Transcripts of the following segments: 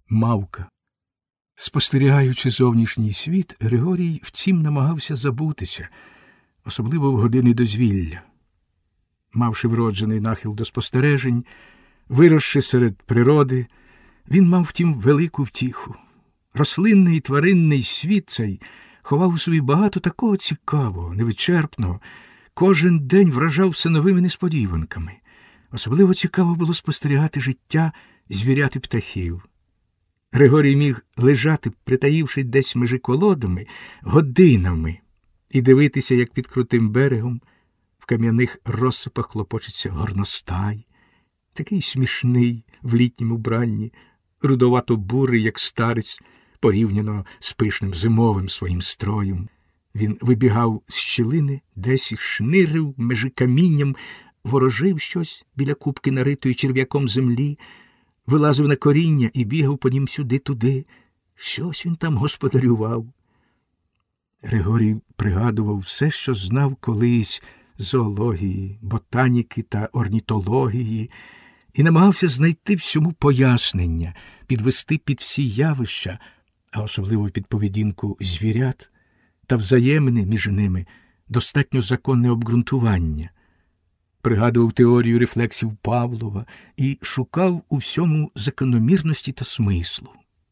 Мавка. Спостерігаючи зовнішній світ, Григорій втім намагався забутися, особливо в години дозвілля. Мавши вроджений нахил до спостережень, виросши серед природи, він мав втім велику втіху. Рослинний і тваринний світ цей ховав у собі багато такого цікавого, невичерпного, кожен день вражав все новими несподіванками. Особливо цікаво було спостерігати життя звірят і птахів. Григорій міг лежати, притаївши десь межи колодами, годинами і дивитися, як під крутим берегом в кам'яних розсипах клопочеться горностай, такий смішний в літнім убранні, рудовато-бурий, як старець, порівняно з пишним зимовим своїм строєм. Він вибігав з щілини, десь і шнирив межи камінням, ворожив щось біля купки наритої черв'яком землі, вилазив на коріння і бігав по нім сюди-туди. Щось він там господарював. Григорій пригадував все, що знав колись з зоології, ботаніки та орнітології, і намагався знайти всьому пояснення, підвести під всі явища, а особливо під поведінку звірят, та взаємини між ними достатньо законне обґрунтування. Пригадував теорію рефлексів Павлова і шукав у всьому закономірності та смислу.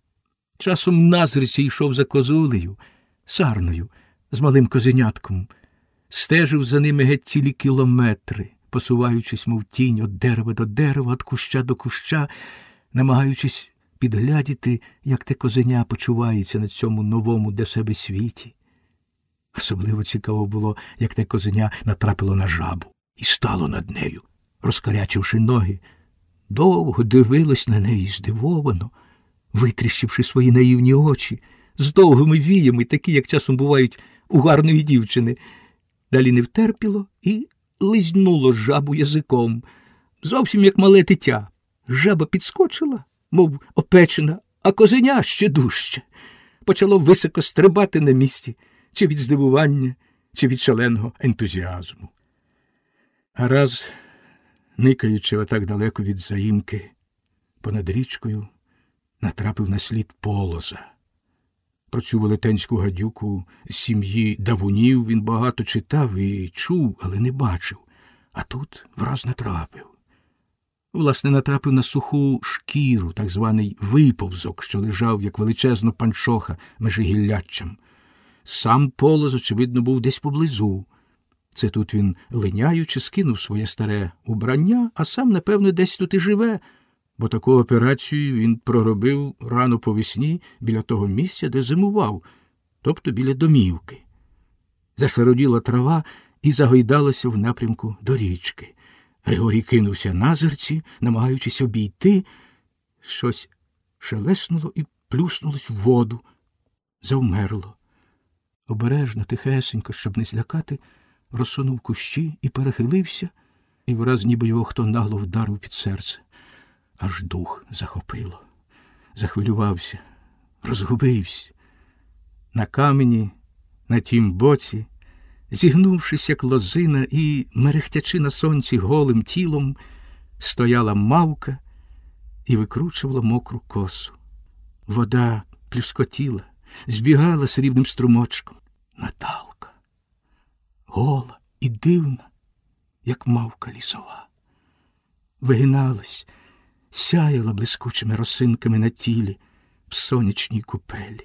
Часом назирці йшов за козулею, сарною, з малим козенятком, стежив за ними геть цілі кілометри, посуваючись, мов тінь, від дерева до дерева, від куща до куща, намагаючись підглядіти, як те козеня почувається на цьому новому для себе світі. Особливо цікаво було, як те козеня натрапило на жабу і стало над нею, розкарячивши ноги. Довго дивилось на неї здивовано, витріщивши свої наївні очі, з довгими віями, такі, як часом бувають у гарної дівчини. Далі не втерпіло і лизнуло жабу язиком, зовсім як мале дитя. Жаба підскочила, мов опечена, а козеня ще дужче. Почало високо стрибати на місці, чи від здивування, чи від шаленого ентузіазму. А раз, никаючи отак далеко від заїмки, понад річкою, натрапив на слід полоза. Про цю велетенську гадюку з сім'ї давунів він багато читав і чув, але не бачив. А тут враз натрапив. Власне, натрапив на суху шкіру, так званий виповзок, що лежав, як величезна панчоха, межи гілляччям. Сам полоз, очевидно, був десь поблизу. Це тут він, линяючи, скинув своє старе убрання, а сам, напевно, десь тут і живе, бо таку операцію він проробив рано по весні біля того місця, де зимував, тобто біля домівки. Зашароділа трава і загойдалася в напрямку до річки. Григорій кинувся назирці, намагаючись обійти. Щось шелеснуло і плюснулось в воду. Завмерло. Обережно, тихесенько, щоб не злякати, розсунув кущі і перехилився, і враз ніби його хто нагло вдарив під серце. Аж дух захопило. Захвилювався, розгубився. На камені, на тім боці, зігнувшись, як лозина, і мерехтячи на сонці голим тілом, стояла мавка і викручувала мокру косу. Вода плюскотіла, збігала срібним струмочком. Наталка, гола і дивна, як мавка лісова. Вигиналась, сяяла блискучими росинками на тілі в сонячній купелі.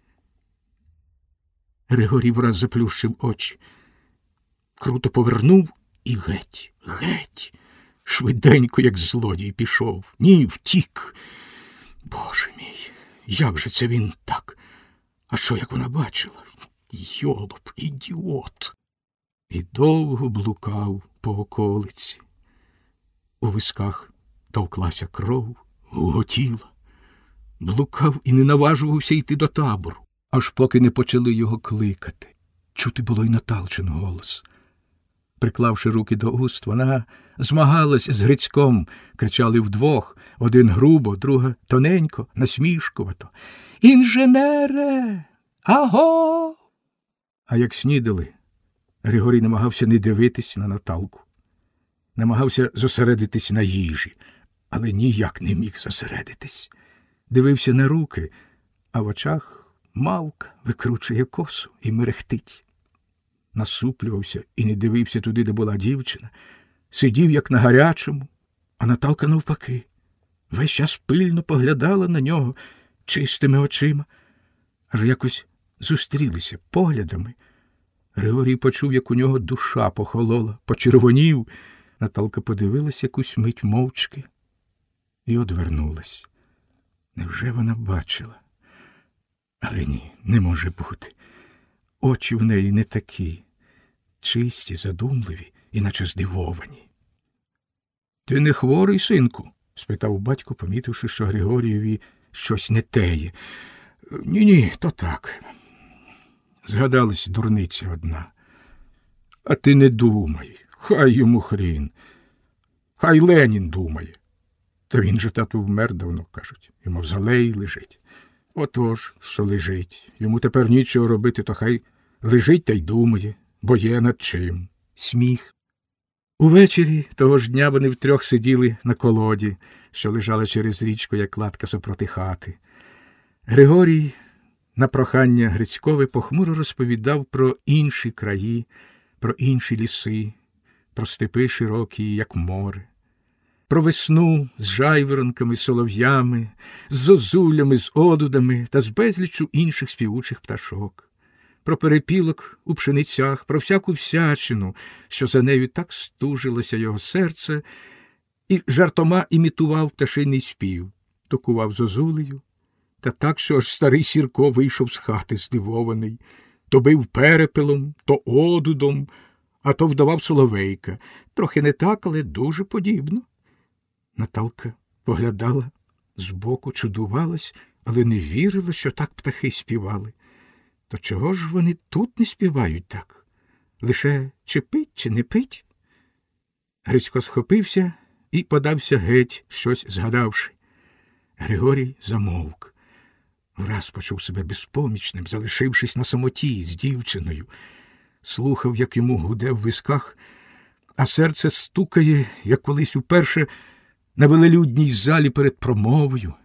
Григорій враз заплющив очі, круто повернув і геть, геть, швиденько, як злодій, пішов. Ні, втік. Боже мій, як же це він так? А що, як вона бачила? Йолоп, ідіот. І довго блукав по околиці. У висках товклася кров, гуготіла. Блукав і не наважувався йти до табору, аж поки не почали його кликати. Чути було й Наталчин голос. Приклавши руки до уст, вона змагалась з Грицьком. Кричали вдвох, один грубо, друга тоненько, насмішкувато. «Інженере! Аго!» А як снідали, Григорій намагався не дивитись на Наталку. Намагався зосередитись на їжі, але ніяк не міг зосередитись. дивився на руки, а в очах мавка викручує косу і мерехтить. Насуплювався і не дивився туди, де була дівчина. Сидів, як на гарячому, а Наталка навпаки. Весь час пильно поглядала на нього чистими очима. Аж якось зустрілися поглядами. Григорій почув, як у нього душа похолола, почервонів. Наталка подивилась якусь мить мовчки і одвернулась. Невже вона бачила? Але ні, не може бути. Очі в неї не такі, чисті, задумливі, іначе здивовані. — Ти не хворий, синку? — спитав батько, помітивши, що Григорієві щось не теє. — Ні, то так. Згадалась дурниця одна. — А ти не думай, хай йому хрін. Хай Ленін думає. Та він же, тату, вмер давно, кажуть, і в мавзолеї лежить. Отож, що лежить. Йому тепер нічого робити, то хай лежить та й думає, бо є над чим. Сміх. Увечері того ж дня вони втрьох сиділи на колоді, що лежала через річку, як кладка супроти хати. Григорій на прохання Грицькове похмуро розповідав про інші краї, про інші ліси, про степи широкі, як море, про весну з жайворонками, солов'ями, з зозулями, з одудами та з безліччю інших співучих пташок, про перепілок у пшеницях, про всяку всячину, що за нею так стужилося його серце, і жартома імітував пташиний спів, токував зозулею, та так, що аж старий Сірко вийшов з хати здивований, то бив перепелом, то одудом, а то вдавав соловейка. Трохи не так, але дуже подібно. Наталка поглядала збоку, чудувалась, але не вірила, що так птахи співали. То чого ж вони тут не співають так? Лише чи пить, чи не пить? Грицько схопився і подався геть, щось згадавши. Григорій замовк. Враз почув себе безпомічним, залишившись на самоті з дівчиною. Слухав, як йому гуде в висках, а серце стукає, як колись уперше на велелюдній залі перед промовою.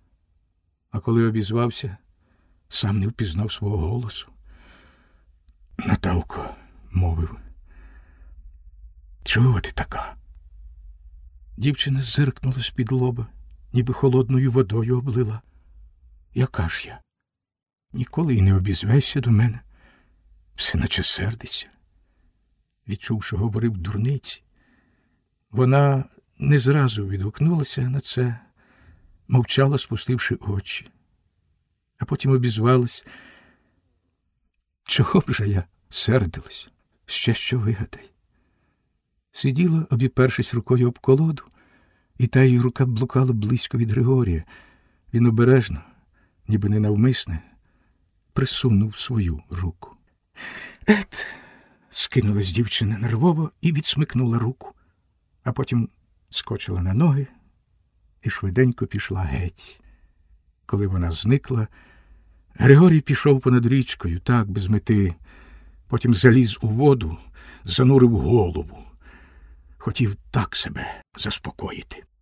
А коли обізвався, сам не впізнав свого голосу. — Наталко, — мовив, — чого ти така? Дівчина зиркнула з-під лоба, ніби холодною водою облила. — Яка ж я? Ніколи й не обізвайся до мене, все наче сердися. Відчув, що говорив дурниці. Вона не зразу відгукнулася на це, мовчала, спустивши очі. А потім обізвалась. Чого б же я сердилась? Ще що вигадай. Сиділа, обіпершись рукою об колоду, і та її рука блукала близько від Григорія. Він обережно, ніби ненавмисне, присунув свою руку. «Ет!» – скинулась дівчина нервово і відсмикнула руку, а потім скочила на ноги і швиденько пішла геть. Коли вона зникла, Григорій пішов понад річкою, так, без мети, потім заліз у воду, занурив голову. Хотів так себе заспокоїти.